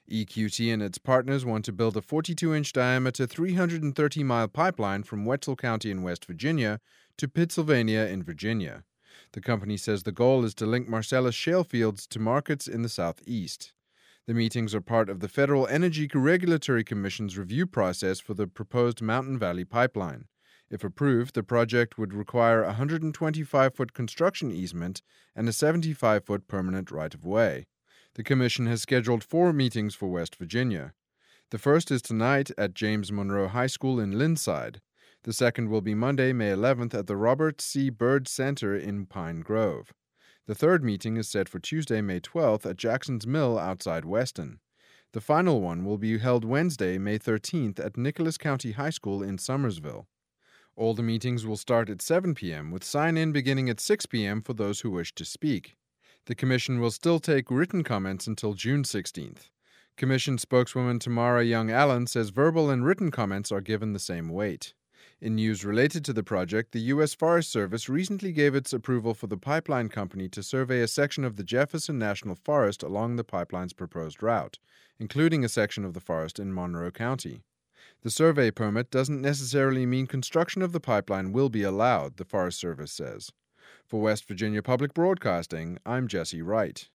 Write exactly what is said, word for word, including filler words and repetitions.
E Q T and its partners want to build a forty-two inch diameter, three hundred thirty mile pipeline from Wetzel County in West Virginia to Pittsylvania in Virginia. The company says the goal is to link Marcellus shale fields to markets in the southeast. The meetings are part of the Federal Energy Regulatory Commission's review process for the proposed Mountain Valley Pipeline. If approved, the project would require a one hundred twenty-five foot construction easement and a seventy-five foot permanent right-of-way. The Commission has scheduled four meetings for West Virginia. The first is tonight at James Monroe High School in Linside. The second will be Monday, May eleventh at the Robert C. Byrd Center in Pine Grove. The third meeting is set for Tuesday, May twelfth at Jackson's Mill outside Weston. The final one will be held Wednesday, May thirteenth at Nicholas County High School in Summersville. All the meetings will start at seven p.m., with sign-in beginning at six p.m. for those who wish to speak. The Commission will still take written comments until June sixteenth. Commission spokeswoman Tamara Young-Allen says verbal and written comments are given the same weight. In news related to the project, the U S Forest Service recently gave its approval for the pipeline company to survey a section of the Jefferson National Forest along the pipeline's proposed route, including a section of the forest in Monroe County. The survey permit doesn't necessarily mean construction of the pipeline will be allowed, the Forest Service says. For West Virginia Public Broadcasting, I'm Jesse Wright.